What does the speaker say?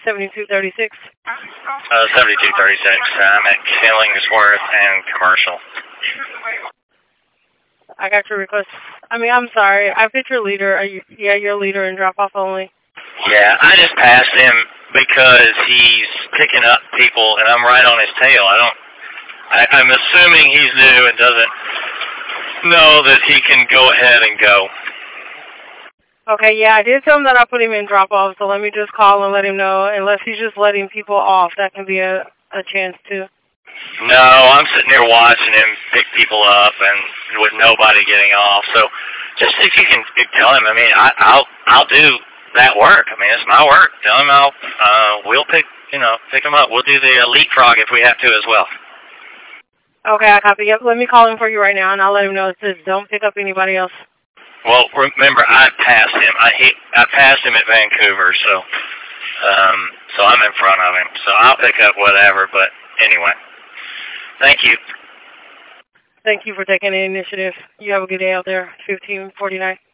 7236. 7236. I'm at Killingsworth and Commercial. I got your request. I'm sorry. I fit your leader. Yeah, your leader and drop off only. Yeah, I just passed him because he's picking up people, and I'm right on his tail. I'm assuming he's new and doesn't know that he can go ahead and go. Okay, yeah, I did tell him that I put him in drop off, so let me just call and let him know. Unless he's just letting people off, that can be a chance too. No, I'm sitting there watching him pick people up and with nobody getting off. So just if you can tell him, I'll do that work. It's my work. Tell him we'll pick him up. We'll do the leapfrog if we have to as well. Okay, I copy. Yep, let me call him for you right now, and I'll let him know it says don't pick up anybody else. Well, remember, I passed him. I passed him at Vancouver, so I'm in front of him. So I'll pick up whatever. But anyway, thank you. Thank you for taking the initiative. You have a good day out there. 1549.